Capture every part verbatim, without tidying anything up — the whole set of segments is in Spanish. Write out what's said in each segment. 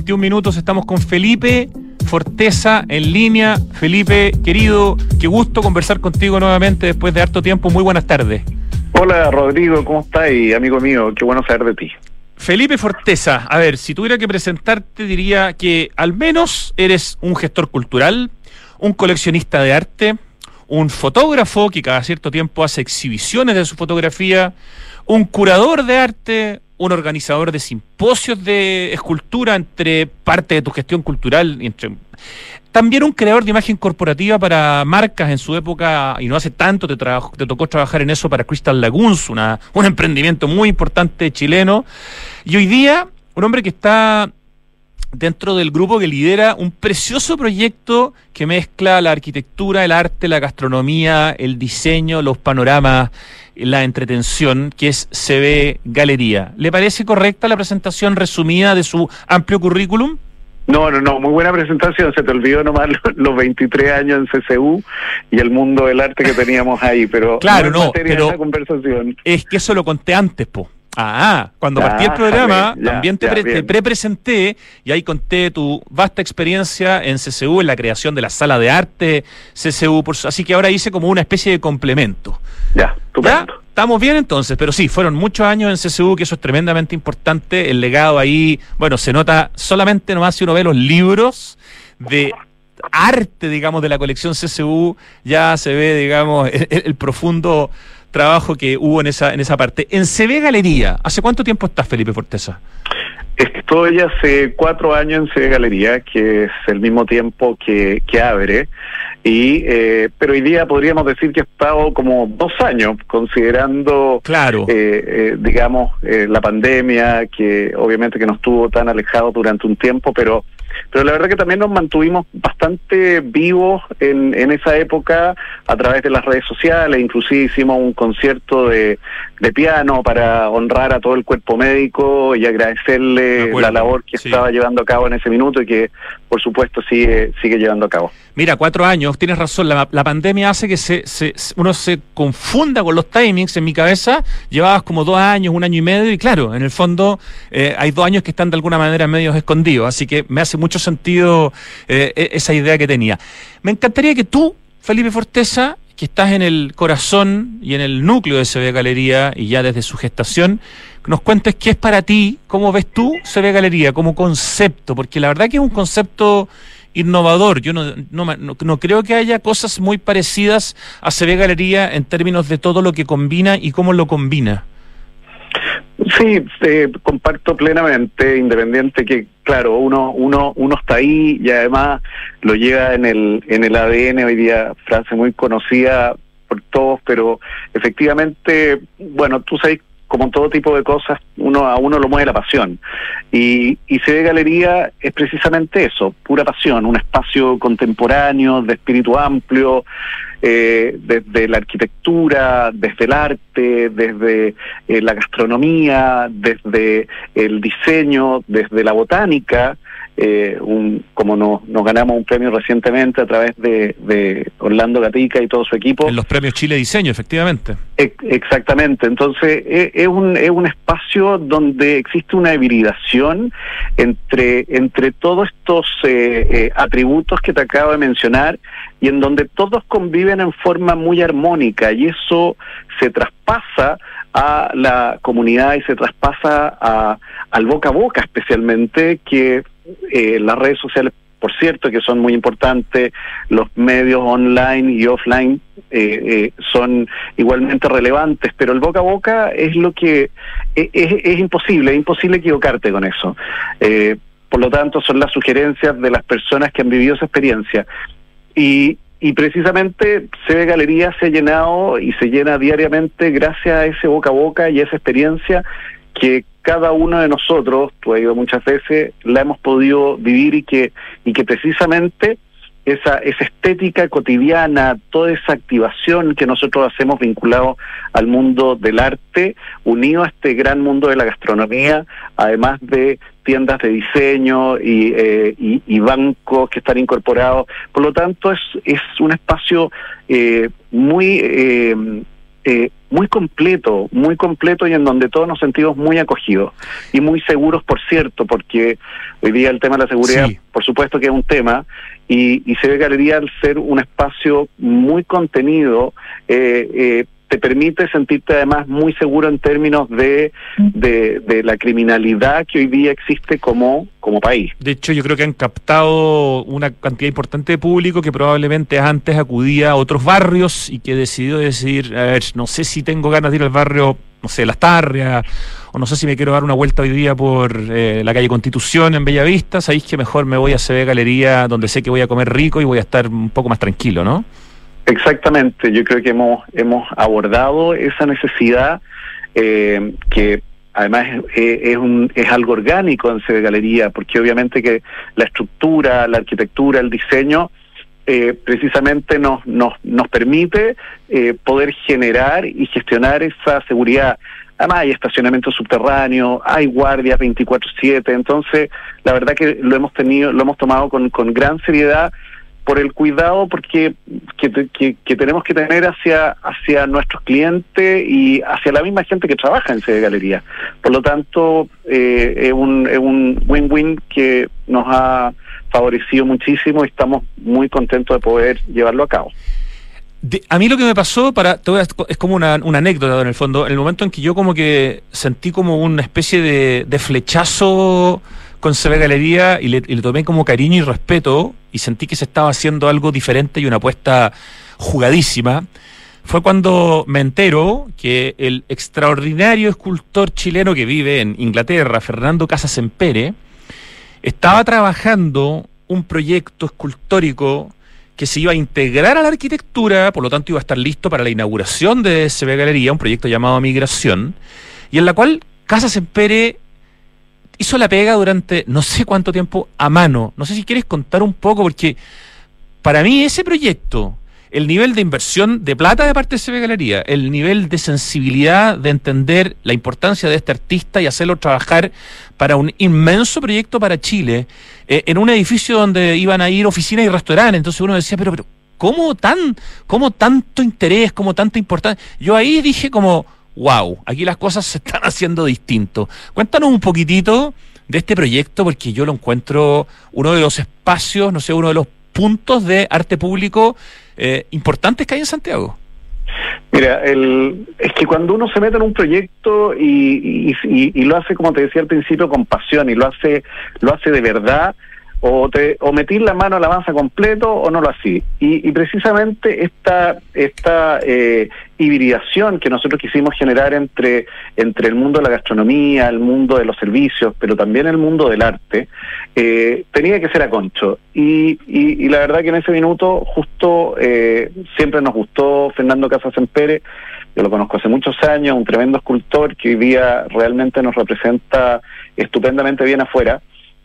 veintiún minutos, estamos con Felipe Forteza en línea. Felipe, querido, qué gusto conversar contigo nuevamente después de harto tiempo. Muy buenas tardes. Hola, Rodrigo, ¿cómo estás? Y amigo mío, qué bueno saber de ti. Felipe Forteza, a ver, si tuviera que presentarte, diría que al menos eres un gestor cultural, un coleccionista de arte, un fotógrafo que cada cierto tiempo hace exhibiciones de su fotografía, un curador de arte, un organizador de simposios de escultura entre parte de tu gestión cultural y entre... También un creador de imagen corporativa para marcas en su época, y no hace tanto te, trabajo, te tocó trabajar en eso para Crystal Lagoons, una, un emprendimiento muy importante chileno. Y hoy día, un hombre que está dentro del grupo que lidera un precioso proyecto que mezcla la arquitectura, el arte, la gastronomía, el diseño, los panoramas, la entretención, que es C V Galería. ¿Le parece correcta la presentación resumida de su amplio currículum? No, no, no, muy buena presentación. Se te olvidó nomás los veintitrés años en C C U y el mundo del arte que teníamos ahí, pero claro, no, no pero esa conversación. Es que eso lo conté antes, po. Ah, cuando ya, partí el programa, ya, también te, ya, pre te pre-presenté y ahí conté tu vasta experiencia en C C U, en la creación de la sala de arte C C U, por, así que ahora hice como una especie de complemento. Ya, estupendo. ¿Ya? Estamos bien entonces, pero sí, fueron muchos años en C C U, que eso es tremendamente importante, el legado ahí, bueno, se nota solamente nomás si uno ve los libros de arte, digamos, de la colección C C U, ya se ve, digamos, el, el profundo trabajo que hubo en esa en esa parte. En C V Galería, ¿hace cuánto tiempo estás, Felipe Forteza? Estoy hace cuatro años en C V Galería, que es el mismo tiempo que, que abre, y eh, pero hoy día podríamos decir que he estado como dos años, considerando, claro, eh, eh, digamos, eh, la pandemia, que obviamente que nos tuvo tan alejados durante un tiempo, pero pero la verdad que también nos mantuvimos bastante vivos en, en esa época a través de las redes sociales. Inclusive hicimos un concierto de, de piano para honrar a todo el cuerpo médico y agradecerle la labor que sí. estaba llevando a cabo en ese minuto y que por supuesto sigue sigue llevando a cabo. Mira, cuatro años, tienes razón, la, la pandemia hace que se, se uno se confunda con los timings. En mi cabeza llevabas como dos años, un año y medio, y claro, en el fondo eh, hay dos años que están de alguna manera medios escondidos, así que me hace mucho sentido eh, esa idea que tenía. Me encantaría que tú, Felipe Forteza, que estás en el corazón y en el núcleo de C V Galería y ya desde su gestación, nos cuentes qué es para ti, cómo ves tú C V Galería como concepto, porque la verdad que es un concepto innovador. Yo no, no, no, no creo que haya cosas muy parecidas a C V Galería en términos de todo lo que combina y cómo lo combina. Sí, eh, comparto plenamente, independiente que, claro, uno uno uno está ahí y además lo lleva en el en el A D N. Hoy día, frase muy conocida por todos, pero efectivamente, bueno, tú sabes, como todo tipo de cosas, uno a uno lo mueve la pasión. Y, y C V Galería es precisamente eso, pura pasión, un espacio contemporáneo, de espíritu amplio, eh, desde la arquitectura, desde el arte, desde eh, la gastronomía, desde el diseño, desde la botánica. Eh, un, como nos, nos ganamos un premio recientemente a través de, de Orlando Gatica y todo su equipo. En los premios Chile Diseño, efectivamente. E- exactamente, entonces es, es, un, es un espacio donde existe una hibridación entre, entre todos estos eh, eh, atributos que te acabo de mencionar y en donde todos conviven en forma muy armónica, y eso se traspasa a la comunidad y se traspasa a, al boca a boca, especialmente, que eh, las redes sociales, por cierto, que son muy importantes, los medios online y offline eh, eh, son igualmente relevantes, pero el boca a boca es lo que es, es, es imposible, es imposible equivocarte con eso. Eh, por lo tanto, son las sugerencias de las personas que han vivido esa experiencia. Y, y precisamente C V Galería se ha llenado y se llena diariamente gracias a ese boca a boca y a esa experiencia que cada uno de nosotros, tú has ido muchas veces, la hemos podido vivir y que y que precisamente esa esa estética cotidiana, toda esa activación que nosotros hacemos vinculado al mundo del arte, unido a este gran mundo de la gastronomía, además de tiendas de diseño y, eh, y, y bancos que están incorporados. Por lo tanto, es, es un espacio eh, muy... Eh, eh, muy completo, muy completo y en donde todos nos sentimos muy acogidos y muy seguros, por cierto, porque hoy día el tema de la seguridad, sí, por supuesto que es un tema, y, y C B Galería, al ser un espacio muy contenido, eh, eh, te permite sentirte además muy seguro en términos de, de, de la criminalidad que hoy día existe como, como país. De hecho, yo creo que han captado una cantidad importante de público que probablemente antes acudía a otros barrios y que decidió decir, a ver, no sé si tengo ganas de ir al barrio, no sé, Las Tarrias, o no sé si me quiero dar una vuelta hoy día por eh, la calle Constitución en Bellavista, sabéis que mejor me voy a C B Galería, donde sé que voy a comer rico y voy a estar un poco más tranquilo, ¿no? Exactamente, yo creo que hemos hemos abordado esa necesidad eh, que además es, es, un, es algo orgánico en C B Galería, porque obviamente que la estructura, la arquitectura, el diseño eh, precisamente nos nos nos permite eh, poder generar y gestionar esa seguridad. Además hay estacionamiento subterráneo, hay guardias veinticuatro siete, entonces la verdad que lo hemos tenido, lo hemos tomado con, con gran seriedad, por el cuidado porque que, que, que tenemos que tener hacia hacia nuestros clientes y hacia la misma gente que trabaja en C B Galería. Por lo tanto, eh, es un es un win-win que nos ha favorecido muchísimo y estamos muy contentos de poder llevarlo a cabo. De, a mí lo que me pasó, para te voy a, es como una, una anécdota en el fondo, en el momento en que yo como que sentí como una especie de, de flechazo con C B Galería y le, y le tomé como cariño y respeto y sentí que se estaba haciendo algo diferente y una apuesta jugadísima, fue cuando me entero que el extraordinario escultor chileno que vive en Inglaterra, Fernando Casasempere, estaba trabajando un proyecto escultórico que se iba a integrar a la arquitectura, por lo tanto iba a estar listo para la inauguración de C B Galería, un proyecto llamado Migración, y en la cual Casasempere hizo la pega durante no sé cuánto tiempo a mano. No sé si quieres contar un poco, porque para mí ese proyecto, el nivel de inversión de plata de parte de C B Galería, el nivel de sensibilidad de entender la importancia de este artista y hacerlo trabajar para un inmenso proyecto para Chile, eh, en un edificio donde iban a ir oficinas y restaurantes. Entonces uno decía, pero, pero ¿cómo tan, cómo tanto interés, cómo tanta importancia? Yo ahí dije como, wow, aquí las cosas se están haciendo distinto. Cuéntanos un poquitito de este proyecto, porque yo lo encuentro uno de los espacios, no sé, uno de los puntos de arte público eh, importantes que hay en Santiago. Mira, el, es que cuando uno se mete en un proyecto y, y, y, y lo hace, como te decía al principio, con pasión, y lo hace lo hace de verdad, o te o metís la mano a la masa completo o no lo hacís. Y, y precisamente esta esta eh, hibridación que nosotros quisimos generar entre entre el mundo de la gastronomía, el mundo de los servicios, pero también el mundo del arte, eh, tenía que ser a concho. Y, y, y la verdad que en ese minuto justo eh, siempre nos gustó Fernando Casasempere. Yo lo conozco hace muchos años, un tremendo escultor que hoy día realmente nos representa estupendamente bien afuera.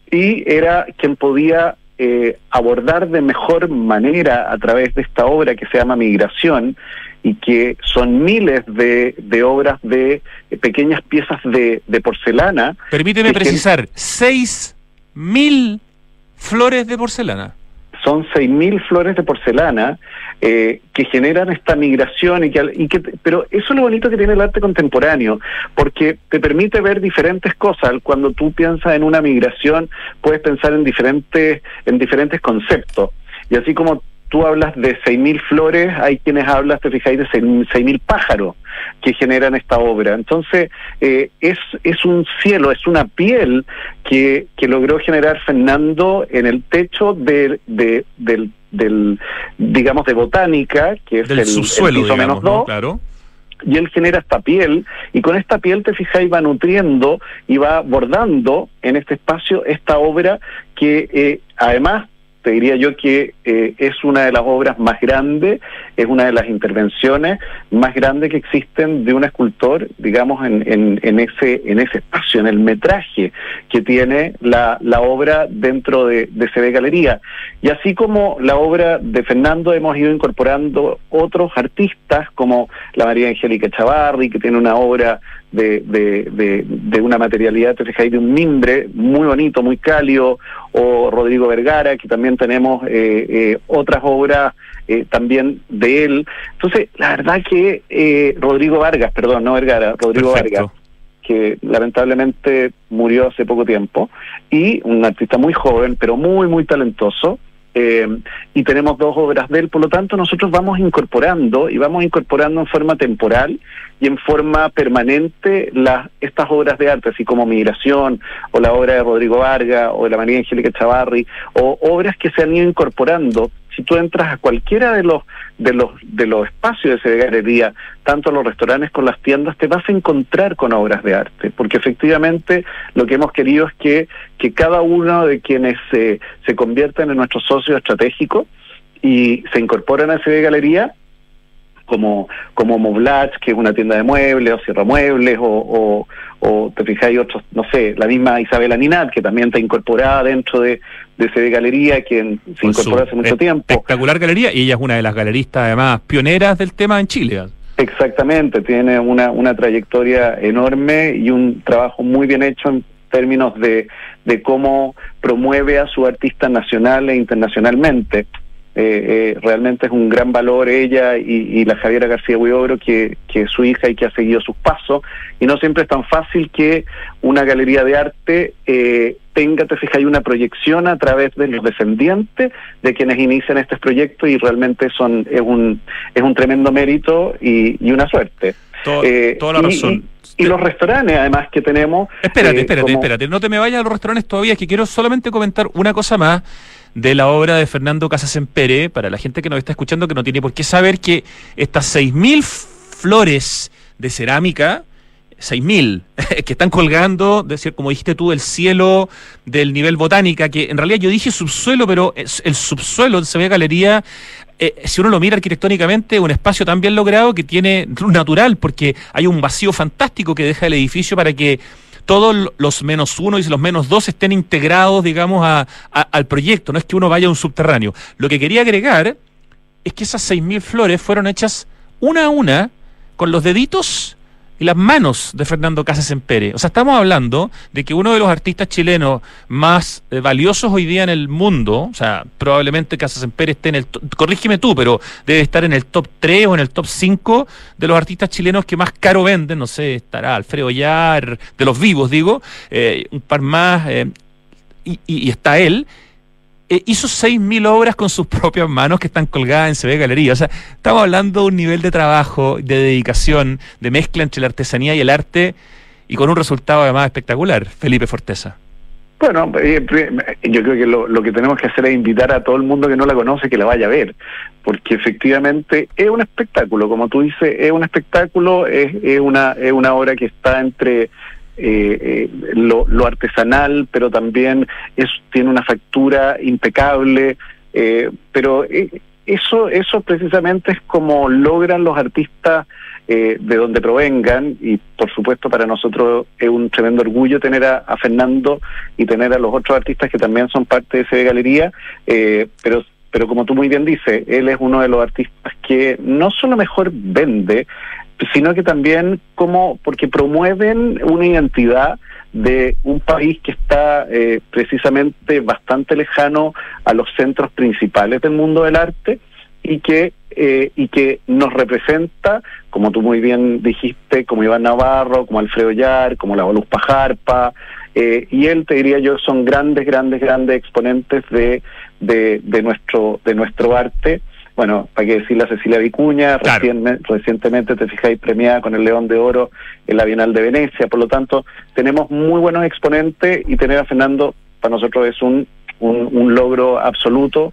Y era quien podía eh, abordar de mejor manera a través de esta obra que se llama Migración, y que son miles de, de obras de eh, pequeñas piezas de, de porcelana. Permíteme precisar, seis mil flores de porcelana. Son seis mil flores de porcelana eh, que generan esta migración y que, y que pero eso es lo bonito que tiene el arte contemporáneo, porque te permite ver diferentes cosas. Cuando tú piensas en una migración, puedes pensar en diferentes en diferentes conceptos, y así como tú hablas de seis mil flores, hay quienes hablan, te fijáis, de seis mil pájaros que generan esta obra. Entonces, eh, es es un cielo, es una piel que, que logró generar Fernando en el techo de, de, del, del, digamos, de botánica, que es del el, subsuelo, el piso digamos, menos dos, ¿no? Claro. Y él genera esta piel, y con esta piel, te fijáis, va nutriendo y va bordando en este espacio esta obra que eh, además te diría yo que eh, es una de las obras más grandes, es una de las intervenciones más grandes que existen de un escultor, digamos, en, en, en ese en ese espacio, en el metraje que tiene la, la obra dentro de, de C B Galería. Y así como la obra de Fernando, hemos ido incorporando otros artistas, como la María Angélica Chavarri, que tiene una obra de, de, de, de una materialidad, te fijáis, de un mimbre muy bonito, muy cálido, o Rodrigo Vergara, que también tenemos eh, eh, otras obras eh, también de él. Entonces, la verdad que eh, Rodrigo Vargas, perdón, no Vergara, Rodrigo Perfecto. Vargas, que lamentablemente murió hace poco tiempo, y un artista muy joven, pero muy, muy talentoso. Eh, y tenemos dos obras de él, por lo tanto nosotros vamos incorporando y vamos incorporando en forma temporal y en forma permanente las estas obras de arte, así como Migración, o la obra de Rodrigo Vargas, o de la María Angélica Chavarri, o obras que se han ido incorporando. Si tú entras a cualquiera de los de los de los espacios de C B Galería, tanto los restaurantes como las tiendas, te vas a encontrar con obras de arte, porque efectivamente lo que hemos querido es que que cada uno de quienes se se convierten en nuestros socios estratégicos y se incorporan a C B Galería, como como Moblach, que es una tienda de muebles, o Sierra Muebles, o, o, o te fijáis otros, no sé, la misma Isabela Ninat, que también está incorporada dentro de, de C B Galería, quien se Con incorporó hace mucho tiempo. Espectacular galería, y ella es una de las galeristas además pioneras del tema en Chile. Exactamente, tiene una, una trayectoria enorme y un trabajo muy bien hecho en términos de, de cómo promueve a su artista nacional e internacionalmente. Eh, eh, realmente es un gran valor ella y, y la Javiera García Huidobro, que, que es su hija y que ha seguido sus pasos, y no siempre es tan fácil que una galería de arte eh, tenga, te fijas, una proyección a través de los descendientes de quienes inician estos proyectos, y realmente son es un es un tremendo mérito y, y una suerte. Todo, eh, toda la y, razón. Y, y los restaurantes, además, que tenemos... Espérate, eh, espérate, como... espérate, no te me vayas a los restaurantes todavía, es que quiero solamente comentar una cosa más de la obra de Fernando Casasempere, para la gente que nos está escuchando, que no tiene por qué saber que estas seis mil flores de cerámica, seis mil, que están colgando, decir, como dijiste tú, el cielo del nivel botánica, que en realidad yo dije subsuelo, pero es el subsuelo de C B Galería, eh, si uno lo mira arquitectónicamente, es un espacio tan bien logrado que tiene luz natural, porque hay un vacío fantástico que deja el edificio para que todos los menos uno y los menos dos estén integrados, digamos, a, a, al proyecto. No es que uno vaya a un subterráneo. Lo que quería agregar es que esas seis mil flores fueron hechas una a una con los deditos y las manos de Fernando Casasempere. O sea, estamos hablando de que uno de los artistas chilenos más eh, valiosos hoy día en el mundo, o sea, probablemente Casasempere esté en el, corrígeme tú, pero debe estar en el top tres o en el top cinco de los artistas chilenos que más caro venden. No sé, estará Alfredo Yar, de los vivos, digo, eh, un par más, eh, y, y, y está él. Eh, hizo seis mil obras con sus propias manos que están colgadas en C B Galería. O sea, estamos hablando de un nivel de trabajo, de dedicación, de mezcla entre la artesanía y el arte, y con un resultado además espectacular. Felipe Forteza. Bueno, eh, yo creo que lo, lo que tenemos que hacer es invitar a todo el mundo que no la conoce que la vaya a ver, porque efectivamente es un espectáculo, como tú dices, es un espectáculo, es, es una es una obra que está entre Eh, eh, lo, lo artesanal, pero también es, tiene una factura impecable, eh, pero eh, eso eso precisamente es como logran los artistas eh, de donde provengan, y por supuesto para nosotros es un tremendo orgullo tener a, a Fernando y tener a los otros artistas que también son parte de C B Galería, eh, pero pero como tú muy bien dices, él es uno de los artistas que no solo mejor vende, sino que también como porque promueven una identidad de un país que está eh, precisamente bastante lejano a los centros principales del mundo del arte, y que eh, y que nos representa, como tú muy bien dijiste, como Iván Navarro, como Alfredo Yar, como la Voluspa Jarpa, eh, y él, te diría yo, son grandes, grandes, grandes exponentes de de, de nuestro de nuestro arte. Bueno, para qué decir la Cecilia Vicuña, claro. recién, recientemente, te fijáis, premiada con el León de Oro en la Bienal de Venecia. Por lo tanto, tenemos muy buenos exponentes, y tener a Fernando para nosotros es un un, un logro absoluto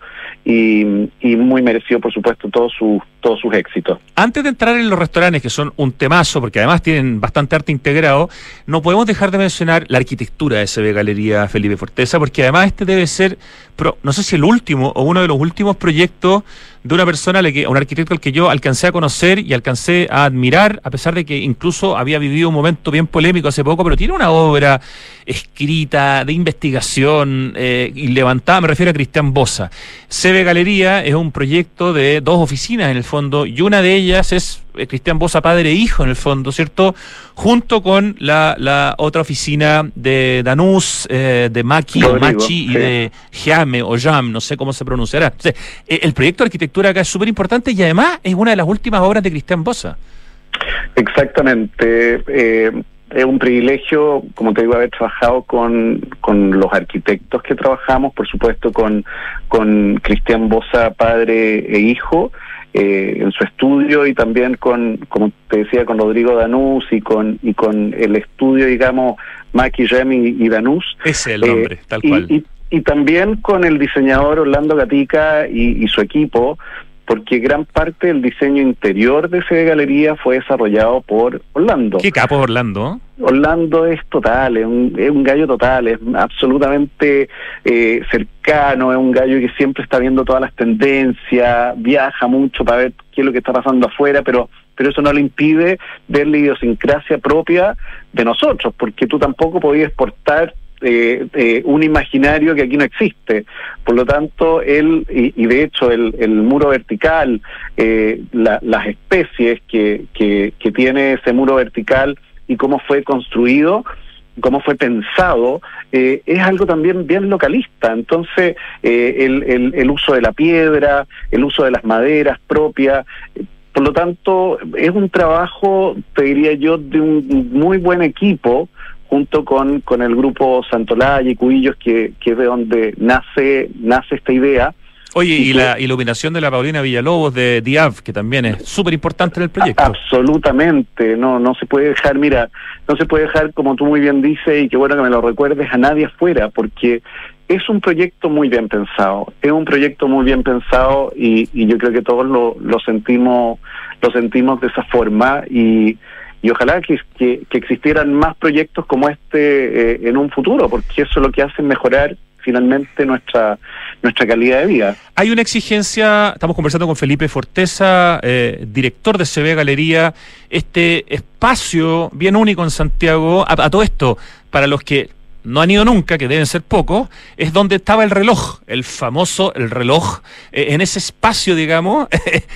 y, y muy merecido, por supuesto, todos sus todos sus éxitos. Antes de entrar en los restaurantes, que son un temazo, porque además tienen bastante arte integrado, no podemos dejar de mencionar la arquitectura de C B Galería, Felipe Forteza, porque además este debe ser, pro, no sé si el último o uno de los últimos proyectos de una persona, un arquitecto al que yo alcancé a conocer y alcancé a admirar, a pesar de que incluso había vivido un momento bien polémico hace poco, pero tiene una obra escrita, de investigación, eh, y levantada, me refiero a Cristian Bosa. C B Galería es un proyecto de dos oficinas en el fondo, y una de ellas es eh, Cristian Bosa, padre e hijo en el fondo, ¿cierto? Junto con la, la otra oficina de Danús, eh, de Maki o Machi y sí. de Jame o Jam, no sé cómo se pronunciará. O sea, eh, el proyecto de arquitectura acá es súper importante y además es una de las últimas obras de Cristian Bosa. Exactamente. Eh, es un privilegio, como te digo, haber trabajado con, con los arquitectos que trabajamos, por supuesto con, con Cristian Bosa, padre e hijo, eh, en su estudio, y también con, como te decía, con Rodrigo Danús y con y con el estudio, digamos, Maki, Remy y Danús. Ese es el nombre, eh, tal cual. Y, y, y también con el diseñador Orlando Gatica y, y su equipo, porque gran parte del diseño interior de C B Galería fue desarrollado por Orlando. ¿Qué capo Orlando? Orlando es total, es un, es un gallo total, es absolutamente eh, cercano, es un gallo que siempre está viendo todas las tendencias, viaja mucho para ver qué es lo que está pasando afuera, pero pero eso no le impide ver la idiosincrasia propia de nosotros, porque tú tampoco podías exportar Eh, eh, un imaginario que aquí no existe. Por lo tanto, él, y, y de hecho el, el muro vertical, eh, la, las especies que, que, que tiene ese muro vertical y cómo fue construido, cómo fue pensado, eh, es algo también bien localista. Entonces, eh, el, el, el uso de la piedra, el uso de las maderas propias, eh, por lo tanto, es un trabajo, te diría yo, de un muy buen equipo, junto con, con el grupo Santolaya y Cubillos, que, que es de donde nace nace esta idea. Oye, y, y que, la iluminación de la Paulina Villalobos de Diab, que también es súper importante en el proyecto. Absolutamente, no no se puede dejar, mira, no se puede dejar, como tú muy bien dices, y qué bueno que me lo recuerdes, a nadie afuera, porque es un proyecto muy bien pensado, es un proyecto muy bien pensado y, y yo creo que todos lo, lo sentimos lo sentimos de esa forma, y Y ojalá que, que, que existieran más proyectos como este eh, en un futuro, porque eso es lo que hace mejorar finalmente nuestra nuestra calidad de vida. Hay una exigencia, estamos conversando con Felipe Forteza, eh, director de C B Galería, este espacio bien único en Santiago, a, a todo esto, para los que no han ido nunca, que deben ser pocos, es donde estaba el reloj, el famoso el reloj, eh, en ese espacio, digamos,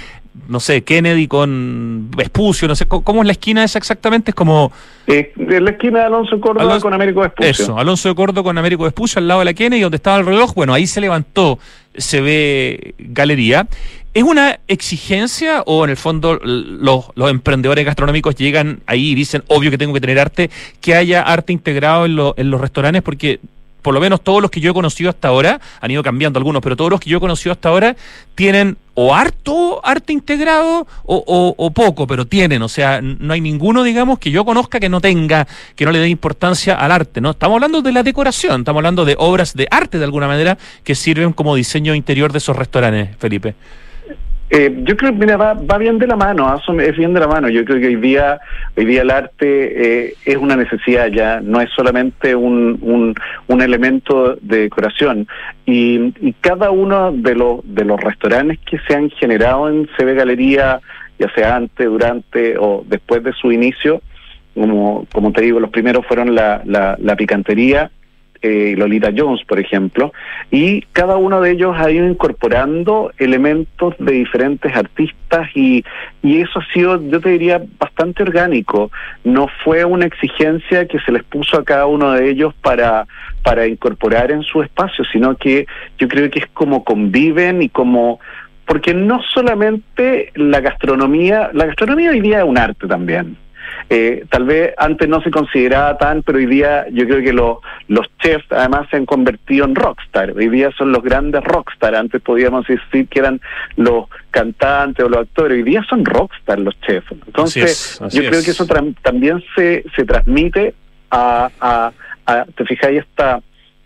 no sé, Kennedy con Vespucio, no sé, ¿cómo es la esquina esa exactamente? Es como... Eh, en la esquina de Alonso Córdoba Alonso, con Américo Vespucio. Eso, Alonso de Córdoba con Américo Vespucio, al lado de la Kennedy, donde estaba el reloj. Bueno, ahí se levantó C B Galería. ¿Es una exigencia o en el fondo los, los emprendedores gastronómicos llegan ahí y dicen, obvio que tengo que tener arte, que haya arte integrado en, lo, en los restaurantes? Porque por lo menos todos los que yo he conocido hasta ahora, han ido cambiando algunos, pero todos los que yo he conocido hasta ahora tienen o harto arte integrado o, o, o poco, pero tienen, o sea, no hay ninguno, digamos, que yo conozca que no tenga, que no le dé importancia al arte, ¿no? Estamos hablando de la decoración, estamos hablando de obras de arte de alguna manera que sirven como diseño interior de esos restaurantes, Felipe. Eh, yo creo que mira, va, va bien de la mano, es bien de la mano. Yo creo que hoy día hoy día el arte eh, es una necesidad ya, no es solamente un, un, un elemento de decoración. Y, y cada uno de los de los restaurantes que se han generado en C B Galería, ya sea antes, durante o después de su inicio, como como te digo, los primeros fueron la, la, la picantería, Eh, Lolita Jones, por ejemplo, y cada uno de ellos ha ido incorporando elementos de diferentes artistas y, y eso ha sido, yo te diría, bastante orgánico. No fue una exigencia que se les puso a cada uno de ellos para, para incorporar en su espacio, sino que yo creo que es como conviven y como... Porque no solamente la gastronomía, la gastronomía hoy día es un arte también. Eh, tal vez antes no se consideraba tan, pero hoy día yo creo que lo, los chefs además se han convertido en rockstar. Hoy día son los grandes rockstar. Antes podíamos decir que eran los cantantes o los actores. Hoy día son rockstar los chefs. Entonces así es, así yo es. creo que eso tra- también se, se transmite a, a, a, te fijáis, esta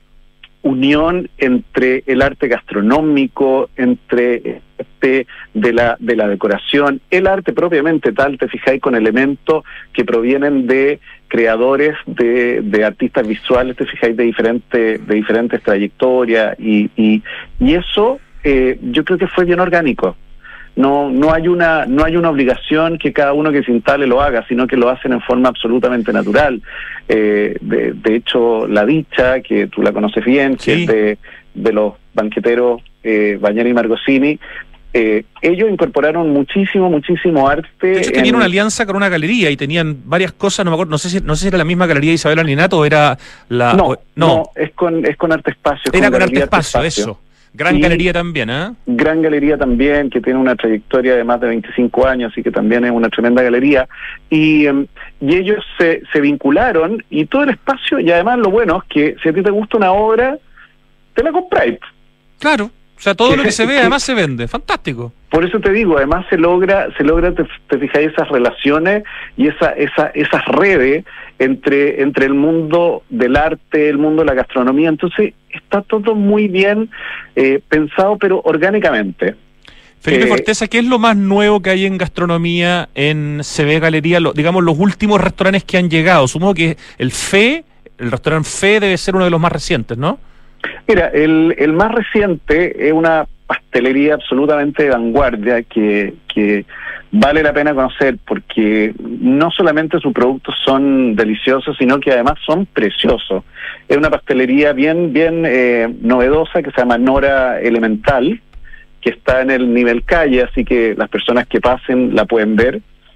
unión entre el arte gastronómico, entre este de la de la decoración, el arte propiamente tal, te fijáis, con elementos que provienen de creadores, de, de artistas visuales, te fijáis, de diferentes de diferentes trayectorias y y, y eso eh, yo creo que fue bien orgánico. No no hay una no hay una obligación que cada uno que se instale lo haga, sino que lo hacen en forma absolutamente natural. Eh, de, de hecho, La Dicha, que tú la conoces bien, sí, que es de, de los banqueteros eh, Bañera y Margosini, Eh, ellos incorporaron muchísimo, muchísimo arte. De hecho, tenían en... una alianza con una galería y tenían varias cosas, no me acuerdo, no sé si, no sé si era la misma galería de Isabel Alinato o era la... No, o, no, no, es con, es con Arte Espacio. Era con, con Arte Espacio, Arte Espacio, eso. Gran y galería también, ¿eh? Gran galería también, que tiene una trayectoria de más de veinticinco años y que también es una tremenda galería. Y, um, y ellos se, se vincularon y todo el espacio, y además lo bueno es que si a ti te gusta una obra, te la compráis. Claro, o sea, todo lo que se ve además se vende, fantástico. Por eso te digo, además se logra, se logra, te, te fijáis, esas relaciones y esa, esa, esas redes entre, entre el mundo del arte, el mundo de la gastronomía. Entonces está todo muy bien eh, pensado, pero orgánicamente. Felipe eh, Forteza, ¿qué es lo más nuevo que hay en gastronomía en C B Galería? Lo, digamos, los últimos restaurantes que han llegado. Supongo que el Fe, el restaurante Fe debe ser uno de los más recientes, ¿no? Mira, el, el más reciente es una pastelería absolutamente de vanguardia que, que vale la pena conocer porque no solamente sus productos son deliciosos, sino que además son preciosos. Es una pastelería bien, bien eh, novedosa que se llama Nora Elemental, que está en el nivel calle, así que las personas que pasen la pueden ver,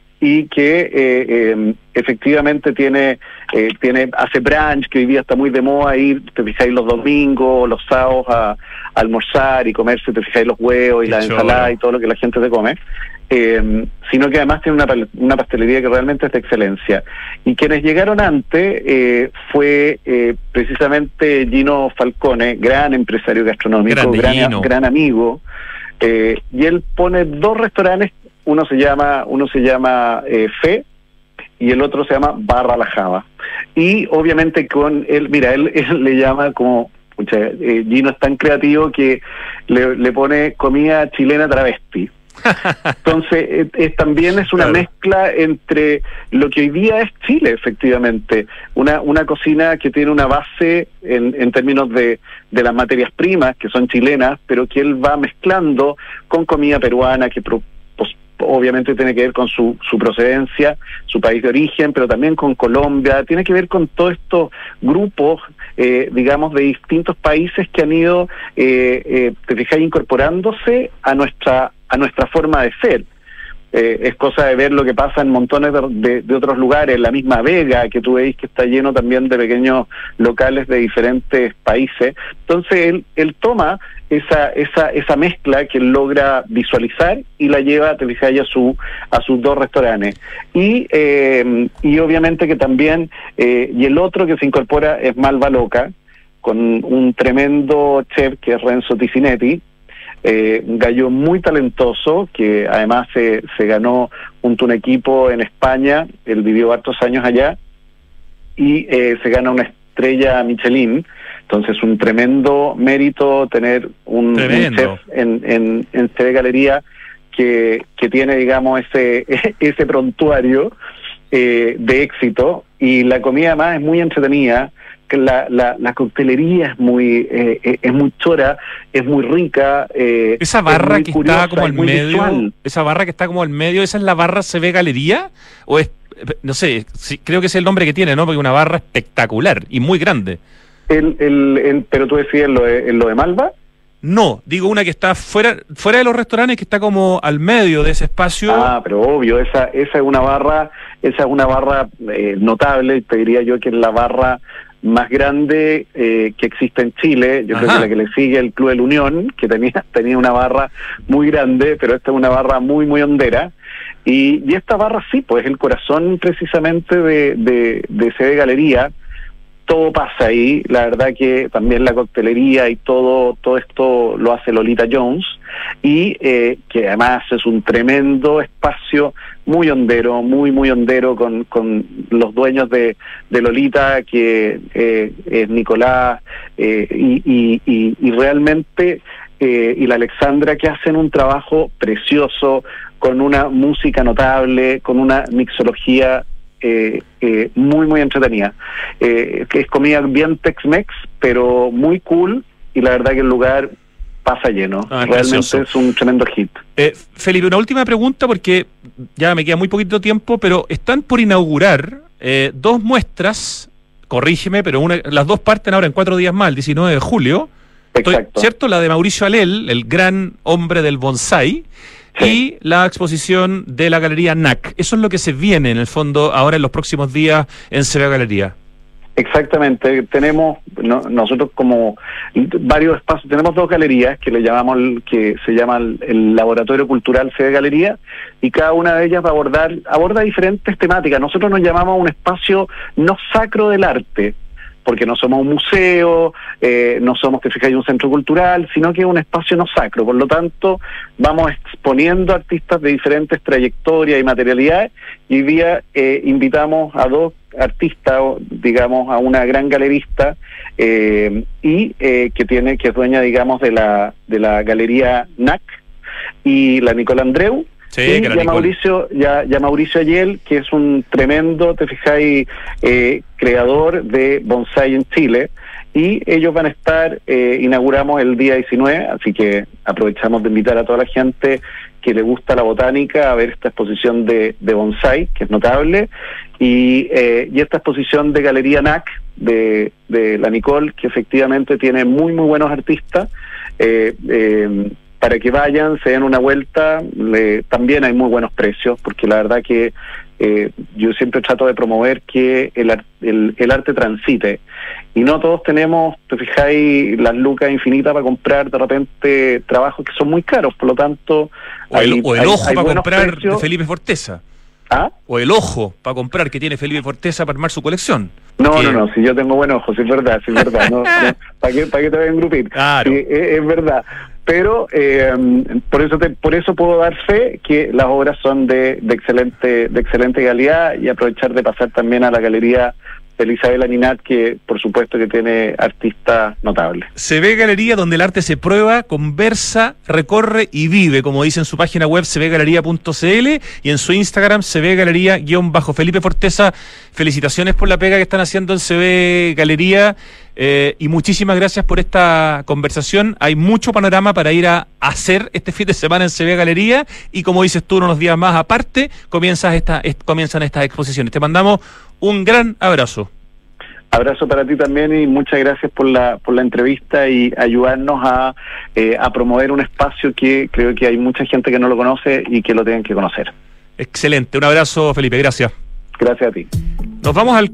y que eh, eh, efectivamente tiene eh, tiene hace brunch, que hoy día está muy de moda ir, te fijáis, los domingos, los sábados a, a almorzar y comerse, te fijáis, los huevos y la ensalada y todo lo que la gente se come, eh, sino que además tiene una, una pastelería que realmente es de excelencia. Y quienes llegaron antes eh, fue eh, precisamente Gino Falcone, gran empresario gastronómico, gran, gran amigo, eh, y él pone dos restaurantes. Uno se llama, uno se llama eh, Fe y el otro se llama Barra la Java. Y obviamente con él, mira, él, él le llama como, pucha, eh, Gino es tan creativo que le, le pone comida chilena travesti. Entonces, es, es, también es una claro. mezcla entre lo que hoy día es Chile, efectivamente. Una una cocina que tiene una base en, en términos de, de las materias primas, que son chilenas, pero que él va mezclando con comida peruana, que pro, pues, obviamente tiene que ver con su, su procedencia, su país de origen, pero también con Colombia, tiene que ver con todos estos grupos, eh, digamos, de distintos países que han ido, eh, eh, te fijas, incorporándose a nuestra a nuestra forma de ser. Eh, es cosa de ver lo que pasa en montones de, de, de otros lugares, la misma Vega, que tú veis que está lleno también de pequeños locales de diferentes países. Entonces él, él toma esa esa esa mezcla que él logra visualizar y la lleva, te fijas, a su a sus dos restaurantes. Y eh, y obviamente que también, eh, y el otro que se incorpora es Malva Loca, con un tremendo chef que es Renzo Ticinetti, Eh, un gallo muy talentoso que además se, se ganó junto a un equipo en España, él vivió hartos años allá y eh, se gana una estrella Michelin, entonces un tremendo mérito tener un, un chef en, en, en C B Galería que, que tiene, digamos, ese, ese prontuario eh, de éxito, y la comida además es muy entretenida. Que la, la, la coctelería es muy eh, es muy chora, es muy rica. Eh, esa barra que curiosa, está como al medio, visual. Esa barra que está como al medio, ¿esa es la barra C B Galería? O es, no sé, sí, creo que es el nombre que tiene, ¿no? Porque una barra espectacular y muy grande. El, el, el, ¿Pero tú decías en lo de, en lo de Malva? No, digo una que está fuera fuera de los restaurantes, que está como al medio de ese espacio. Ah, pero obvio, esa esa es una barra, esa es una barra eh, notable, te diría yo que es la barra más grande eh, que existe en Chile. Yo Ajá. creo que la que le sigue el Club de la Unión, que tenía tenía una barra muy grande, pero esta es una barra muy, muy hondera. Y, y esta barra sí, pues es el corazón precisamente de, de, de C B Galería. Todo pasa ahí, la verdad que también la coctelería y todo todo esto lo hace Lolita Jones, y eh, que además es un tremendo espacio muy hondero, muy muy hondero, con, con los dueños de, de Lolita, que eh, es Nicolás eh, y, y, y, y realmente eh, y la Alexandra, que hacen un trabajo precioso, con una música notable, con una mixología Eh, eh, muy muy entretenida, eh, que es comida bien Tex-Mex, pero muy cool, y la verdad que el lugar pasa lleno. Ah, realmente precioso. Es un tremendo hit. eh, Felipe, una última pregunta, porque ya me queda muy poquito tiempo, pero están por inaugurar eh, dos muestras, corrígeme, pero una, las dos parten ahora en cuatro días más, el diecinueve de julio. Exacto. ¿Cierto? La de Mauricio Alel, el gran hombre del bonsái, sí. Y la exposición de la Galería N A C. Eso es lo que se viene, en el fondo, ahora en los próximos días en Se Ve Galería. Exactamente, tenemos no, nosotros como varios espacios, tenemos dos galerías que le llamamos, que se llama el, el Laboratorio Cultural Se Ve Galería, y cada una de ellas va a abordar, aborda diferentes temáticas. Nosotros nos llamamos un espacio no sacro del arte, porque no somos un museo, eh, no somos, que fijáis, un centro cultural, sino que es un espacio no sacro. Por lo tanto, vamos exponiendo artistas de diferentes trayectorias y materialidades, y hoy día eh, invitamos a dos artistas, digamos, a una gran galerista, eh, y eh, que tiene, que es dueña, digamos, de la de la Galería N A C, y la Nicole Andreu. Sí, y ya Mauricio, ya, ya Mauricio Ayel, que es un tremendo, te fijáis, eh, creador de bonsái en Chile, y ellos van a estar, eh, inauguramos el día diecinueve, así que aprovechamos de invitar a toda la gente que le gusta la botánica a ver esta exposición de, de bonsái, que es notable, y, eh, y esta exposición de Galería N A C de, de la Nicole, que efectivamente tiene muy, muy buenos artistas, eh, eh, para que vayan, se den una vuelta. Le, también hay muy buenos precios, porque la verdad que eh, yo siempre trato de promover que el, el, el arte transite, y no todos tenemos, te fijáis, las lucas infinitas para comprar de repente trabajos que son muy caros, por lo tanto... O el, hay, o el hay, ojo hay para comprar precios. de Felipe Forteza. ¿Ah? O el ojo para comprar que tiene Felipe Forteza para armar su colección. No, que... no, no, si yo tengo buen ojo, si es verdad, si es verdad. No, no, ¿para qué, para qué te voy a engrupir? Claro. Sí, es, es verdad. Pero eh, por eso te, por eso puedo dar fe que las obras son de, de excelente de excelente calidad, y aprovechar de pasar también a la galería de Isabela Ninat, que por supuesto que tiene artistas notables. Se Ve Galería, donde el arte se prueba, conversa, recorre y vive, como dice en su página web se ve galería punto c l, y en su Instagram Se Ve Galería guión bajo. Felipe Forteza, felicitaciones por la pega que están haciendo en Se Ve Galería, eh, y muchísimas gracias por esta conversación. Hay mucho panorama para ir a hacer este fin de semana en Se Ve Galería, y como dices tú, unos días más aparte comienzas esta, est- comienzan estas exposiciones. Te mandamos un gran abrazo. Abrazo para ti también, y muchas gracias por la por la entrevista y ayudarnos a, eh, a promover un espacio que creo que hay mucha gente que no lo conoce y que lo tienen que conocer. Excelente, un abrazo, Felipe, gracias. Gracias a ti. Nos vamos al